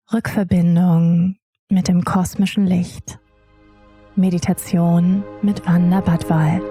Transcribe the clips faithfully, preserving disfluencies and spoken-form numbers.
Rückverbindung mit dem kosmischen Licht. Meditation mit Wanda Badwal.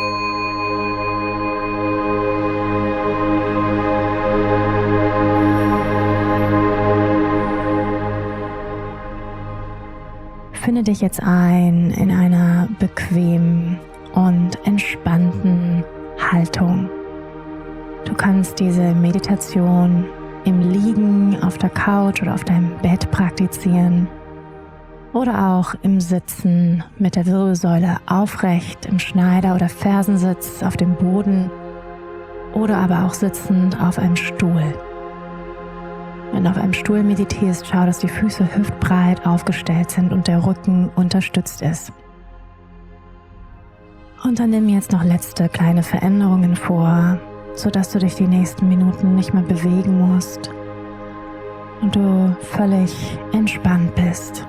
Finde dich jetzt ein in einer bequemen und entspannten Haltung. Du kannst diese Meditation im Liegen, auf der Couch oder auf deinem Bett praktizieren oder auch im Sitzen mit der Wirbelsäule aufrecht, im Schneider- oder Fersensitz auf dem Boden oder aber auch sitzend auf einem Stuhl. Wenn du auf einem Stuhl meditierst, schau, dass die Füße hüftbreit aufgestellt sind und der Rücken unterstützt ist. Und dann nimm jetzt noch letzte kleine Veränderungen vor, sodass du dich die nächsten Minuten nicht mehr bewegen musst und du völlig entspannt bist.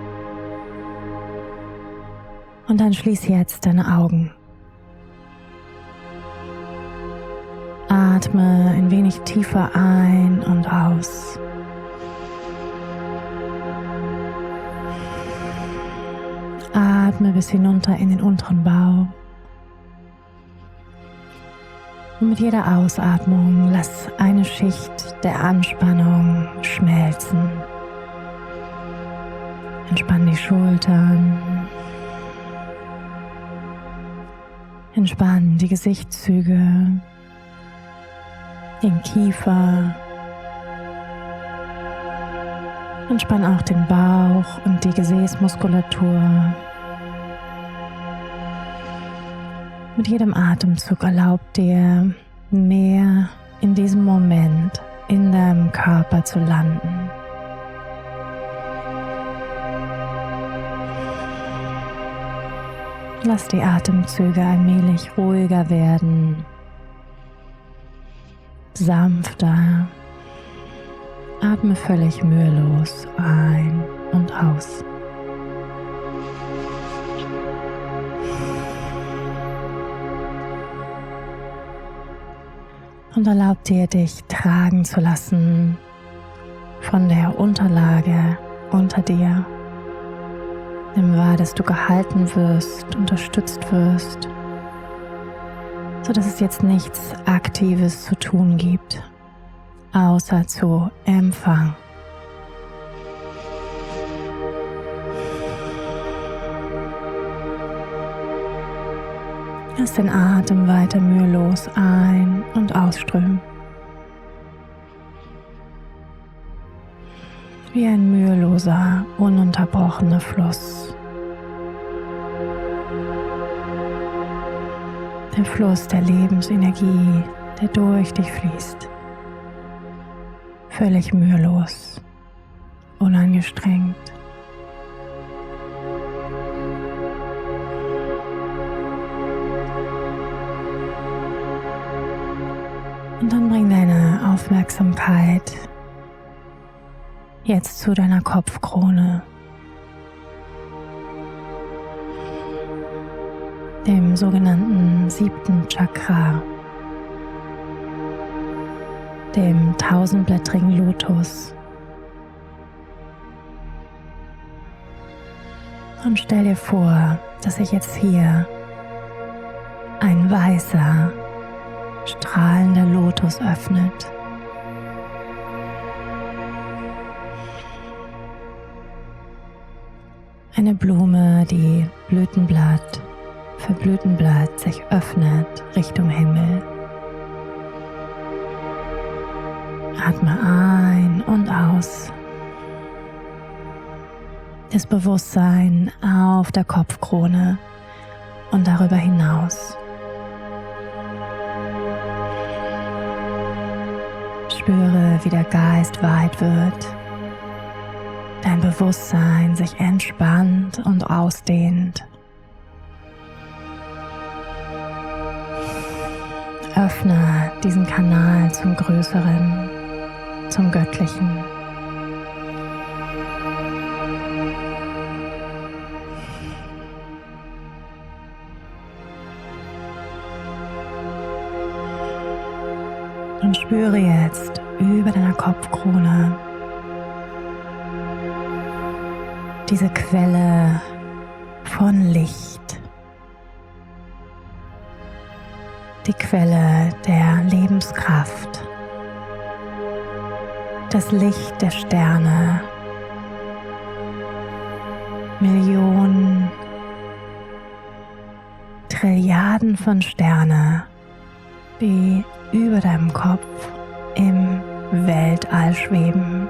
Und dann schließ jetzt deine Augen. Atme ein wenig tiefer ein und aus. Atme bis hinunter in den unteren Bauch. Und mit jeder Ausatmung lass eine Schicht der Anspannung schmelzen. Entspann die Schultern. Entspann die Gesichtszüge, den Kiefer. Entspann auch den Bauch und die Gesäßmuskulatur. Mit jedem Atemzug erlaubt dir mehr in diesem Moment in deinem Körper zu landen. Lass die Atemzüge allmählich ruhiger werden, sanfter. Atme völlig mühelos ein und aus. Und erlaub dir, dich tragen zu lassen von der Unterlage unter dir. Nimm wahr, dass du gehalten wirst, unterstützt wirst, sodass es jetzt nichts Aktives zu tun gibt, außer zu empfangen. Lass den Atem weiter mühelos ein- und ausströmen. Wie ein müheloser, ununterbrochener Fluss. Der Fluss der Lebensenergie, der durch dich fließt. Völlig mühelos, unangestrengt. Und dann bring deine Aufmerksamkeit jetzt zu deiner Kopfkrone, dem sogenannten siebten Chakra, dem tausendblättrigen Lotus. Und stell dir vor, dass sich jetzt hier ein weißer, strahlender Lotus öffnet. Eine Blume, die Blütenblatt für Blütenblatt sich öffnet Richtung Himmel. Atme ein und aus. Das Bewusstsein auf der Kopfkrone und darüber hinaus. Spüre, wie der Geist weit wird, dein Bewusstsein sich entspannt und ausdehnt. Öffne diesen Kanal zum Größeren, zum Göttlichen. Und spüre jetzt über deiner Kopfkrone diese Quelle von Licht, die Quelle der Lebenskraft, das Licht der Sterne, Millionen, Trilliarden von Sterne, die über deinem Kopf im Weltall schweben.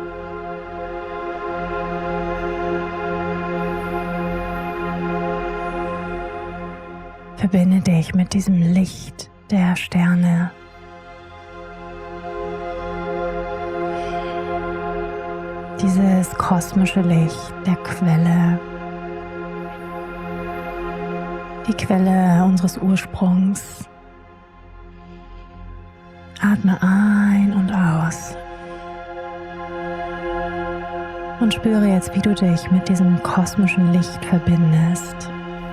Verbinde dich mit diesem Licht der Sterne. Dieses kosmische Licht der Quelle. Die Quelle unseres Ursprungs. Atme ein und aus. Und spüre jetzt, wie du dich mit diesem kosmischen Licht verbindest.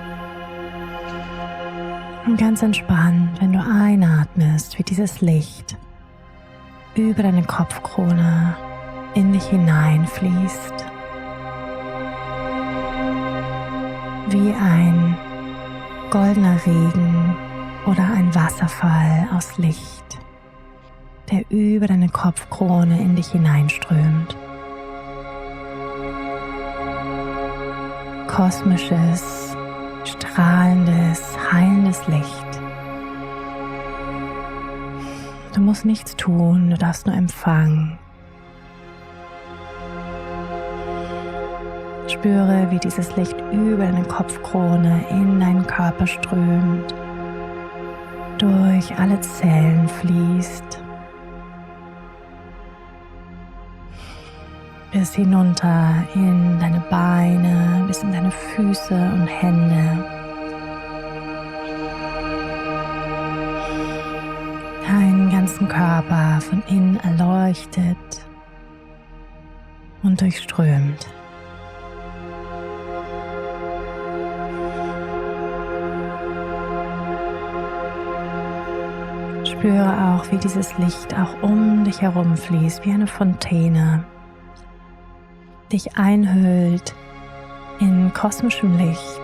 Und ganz entspannt, wenn du einatmest, wie dieses Licht über deine Kopfkrone in dich hineinfließt. Wie ein goldener Regen oder ein Wasserfall aus Licht, der über deine Kopfkrone in dich hineinströmt. Kosmisches, strahlendes, heilendes Licht. Du musst nichts tun, du darfst nur empfangen. Spüre, wie dieses Licht über deine Kopfkrone in deinen Körper strömt, durch alle Zellen fließt, bis hinunter in deine Beine, bis in deine Füße und Hände. Deinen ganzen Körper von innen erleuchtet und durchströmt. Spüre auch, wie dieses Licht auch um dich herum fließt, wie eine Fontäne, dich einhüllt in kosmischem Licht.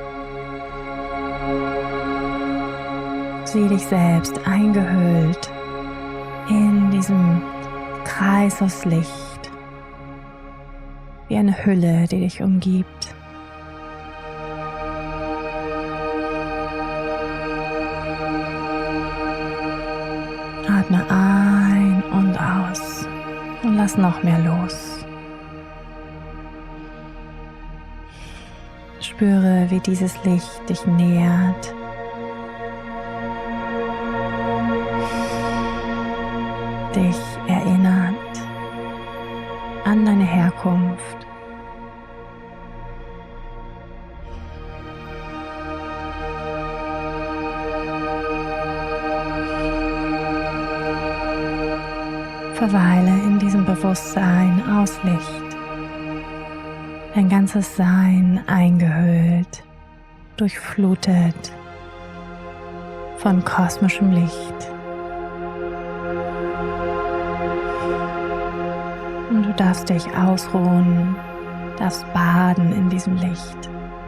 Sieh dich selbst eingehüllt in diesem Kreis aus Licht, wie eine Hülle, die dich umgibt. Atme ein und aus und lass noch mehr los. Spüre, wie dieses Licht dich nährt. Dich erinnert an deine Herkunft. Verweile in diesem Bewusstsein aus Licht, dein ganzes Sein eingehüllt, durchflutet von kosmischem Licht. Und du darfst dich ausruhen, darfst baden in diesem Licht.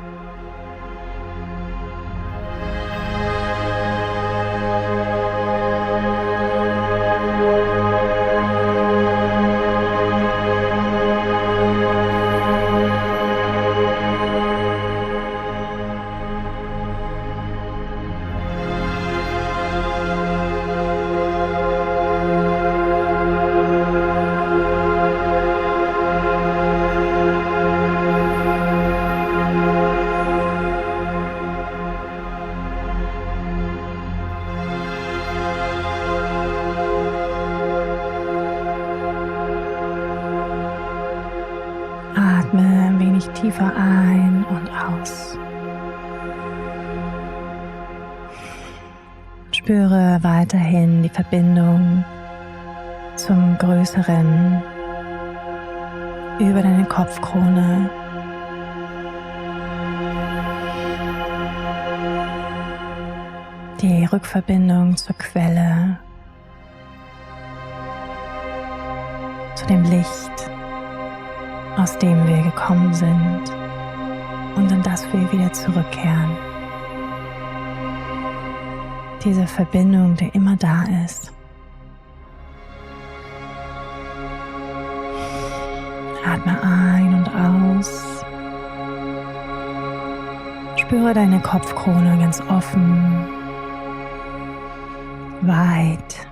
Atme ein wenig tiefer ein und aus. Spüre weiterhin die Verbindung zum Größeren über deine Kopfkrone. Die Rückverbindung zur Quelle, zu dem Licht, aus dem wir gekommen sind und in das wir wieder zurückkehren. Diese Verbindung, die immer da ist. Atme ein und aus. Spüre deine Kopfkrone ganz offen, weit.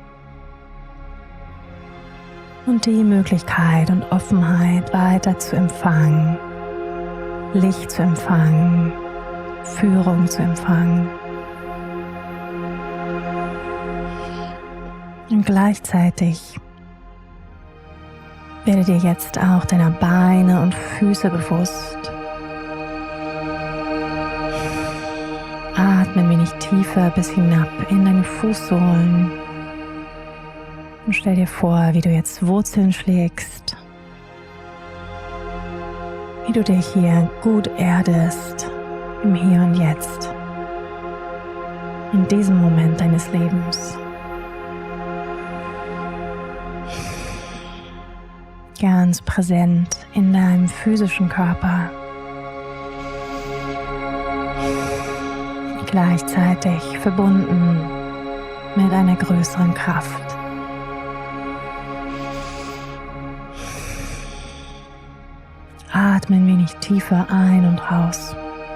Und die Möglichkeit und Offenheit weiter zu empfangen, Licht zu empfangen, Führung zu empfangen. Und gleichzeitig werde dir jetzt auch deiner Beine und Füße bewusst. Atme ein wenig tiefer bis hinab in deine Fußsohlen. Und stell dir vor, wie du jetzt Wurzeln schlägst, wie du dich hier gut erdest, im Hier und Jetzt, in diesem Moment deines Lebens. Ganz präsent in deinem physischen Körper, gleichzeitig verbunden mit einer größeren Kraft. Atme ein wenig tiefer ein und raus.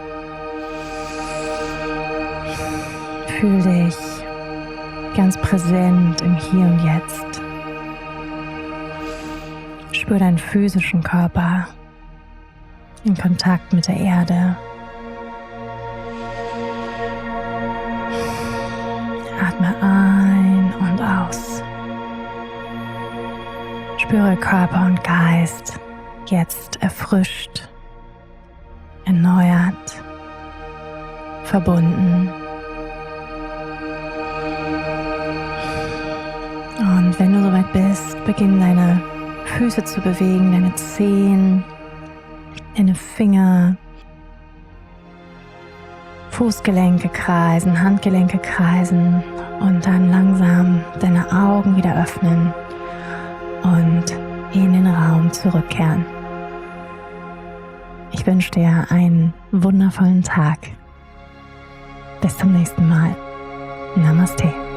Fühl dich ganz präsent im Hier und Jetzt. Spür deinen physischen Körper in Kontakt mit der Erde. Atme ein und aus. Spüre Körper und Geist jetzt erfrischt, erneuert, verbunden. Und wenn du soweit bist, beginn deine Füße zu bewegen, deine Zehen, deine Finger, Fußgelenke kreisen, Handgelenke kreisen und dann langsam deine Augen wieder öffnen und in den Raum zurückkehren. Ich wünsche dir einen wundervollen Tag. Bis zum nächsten Mal. Namaste.